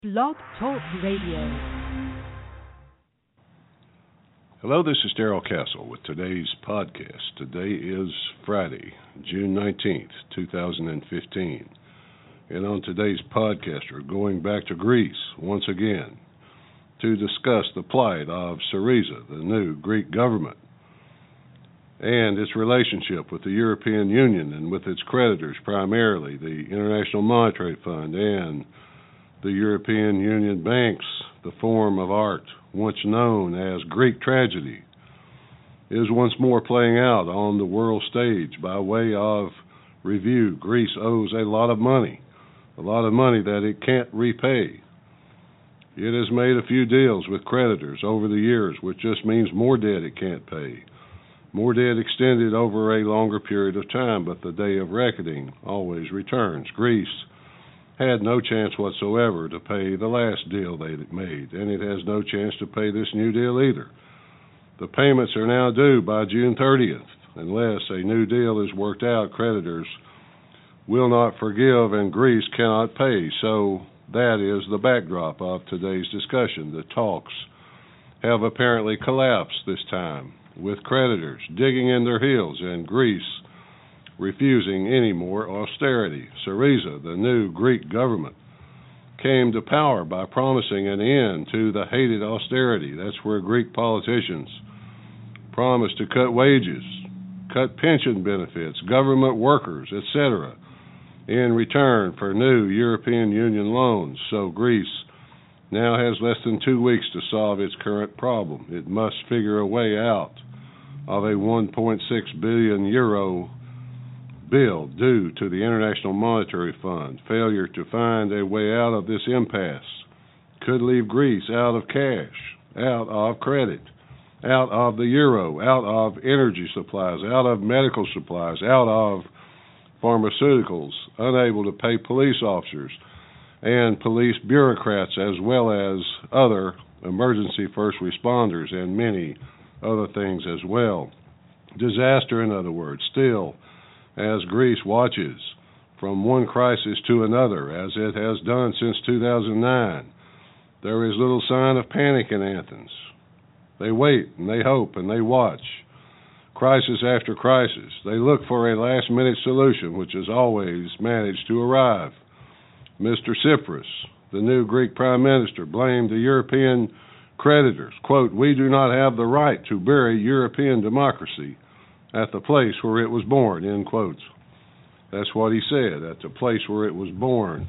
Blog Talk Radio. Hello, this is Darrell Castle with today's podcast. Today is Friday, June 19th, 2015. And on today's podcast, we're going back to Greece once again to discuss the plight of Syriza, the new Greek government, and its relationship with the European Union and with its creditors, primarily the International Monetary Fund and the European Union banks. The form of art once known as Greek tragedy is once more playing out on the world stage. By way of review, Greece owes a lot of money that it can't repay. It has made a few deals with creditors over the years, which just means more debt it can't pay. More debt extended over a longer period of time, but the day of reckoning always returns. Greece had no chance whatsoever to pay the last deal they made, and it has no chance to pay this new deal either. The payments are now due by June 30th. Unless a new deal is worked out, creditors will not forgive and Greece cannot pay. So that is the backdrop of today's discussion. The talks have apparently collapsed this time, with creditors digging in their heels and Greece refusing any more austerity. Syriza, the new Greek government, came to power by promising an end to the hated austerity. That's where Greek politicians promised to cut wages, cut pension benefits, government workers, etc., in return for new European Union loans. So Greece now has less than 2 weeks to solve its current problem. It must figure a way out of a 1.6 billion euro bill due to the International Monetary Fund. Failure to find a way out of this impasse could leave Greece out of cash, out of credit, out of the euro, out of energy supplies, out of medical supplies, out of pharmaceuticals, unable to pay police officers and police bureaucrats, as well as other emergency first responders and many other things as well. Disaster, in other words. Still, as Greece watches from one crisis to another, as it has done since 2009, there is little sign of panic in Athens. They wait and they hope and they watch. Crisis after crisis. They look for a last-minute solution, which has always managed to arrive. Mr. Tsipras, the new Greek Prime Minister, blamed the European creditors. Quote, "We do not have the right to bury European democracy at the place where it was born," end quotes. That's what he said, at the place where it was born.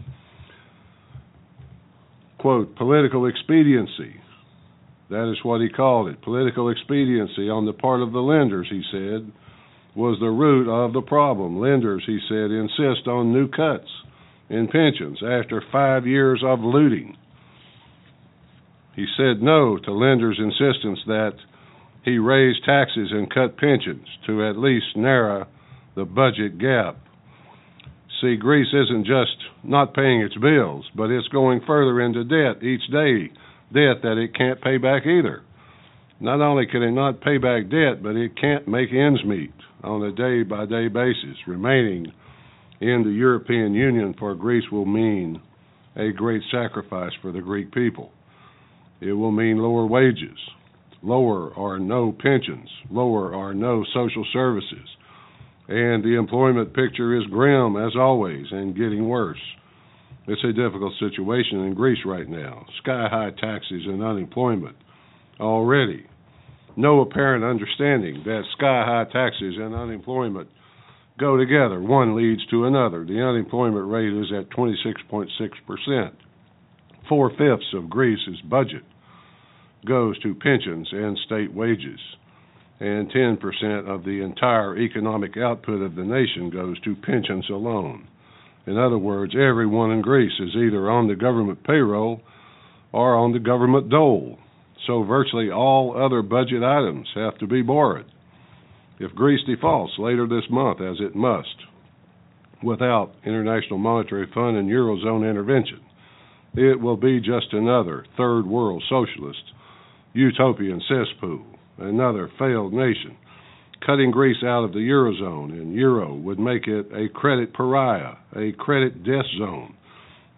Quote, "Political expediency." That is what he called it. Political expediency on the part of the lenders, he said, was the root of the problem. Lenders, he said, insist on new cuts in pensions after 5 years of looting. He said no to lenders' insistence that he raised taxes and cut pensions to at least narrow the budget gap. See, Greece isn't just not paying its bills, but it's going further into debt each day, debt that it can't pay back either. Not only can it not pay back debt, but it can't make ends meet on a day-by-day basis. Remaining in the European Union for Greece will mean a great sacrifice for the Greek people. It will mean lower wages, lower or no pensions, lower or no social services. And the employment picture is grim, as always, and getting worse. It's a difficult situation in Greece right now. Sky-high taxes and unemployment already. No apparent understanding that sky-high taxes and unemployment go together. One leads to another. The unemployment rate is at 26.6%. 4/5 of Greece's budget goes to pensions and state wages, and 10% of the entire economic output of the nation goes to pensions alone. In other words, everyone in Greece is either on the government payroll or on the government dole, so virtually all other budget items have to be borrowed. If Greece defaults later this month, as it must, without International Monetary Fund and Eurozone intervention, it will be just another third world socialist utopian cesspool, another failed nation. Cutting Greece out of the Eurozone and Euro would make it a credit pariah, a credit death zone.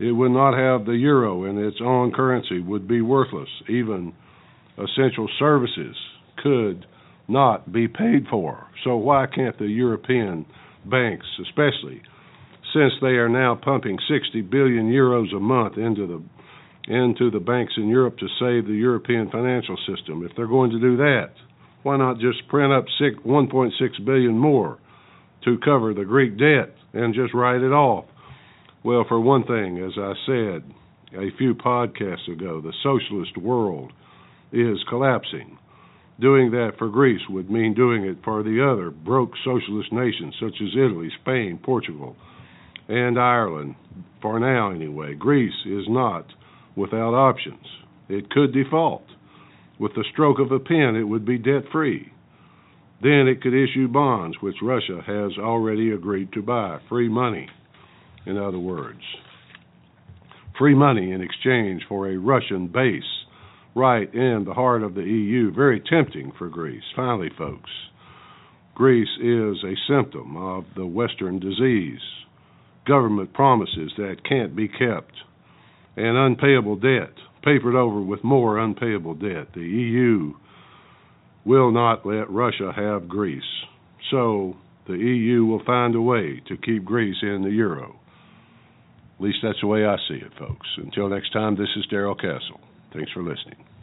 It would not have the euro, and its own currency would be worthless. Even essential services could not be paid for. So why can't the European banks, especially since they are now pumping 60 billion euros a month into the banks in Europe to save the European financial system, if they're going to do that, why not just print up 1.6 billion more to cover the Greek debt and just write it off? Well, for one thing, as I said a few podcasts ago, the socialist world is collapsing. Doing that for Greece would mean doing it for the other broke socialist nations such as Italy, Spain, Portugal, and Ireland. For now, anyway, Greece is not without options. It could default. With the stroke of a pen, it would be debt-free. Then it could issue bonds, which Russia has already agreed to buy. Free money, in other words. Free money in exchange for a Russian base right in the heart of the EU. Very tempting for Greece. Finally, folks, Greece is a symptom of the Western disease. Government promises that can't be kept, and unpayable debt, papered over with more unpayable debt. The EU will not let Russia have Greece. So the EU will find a way to keep Greece in the euro. At least that's the way I see it, folks. Until next time, this is Darrell Castle. Thanks for listening.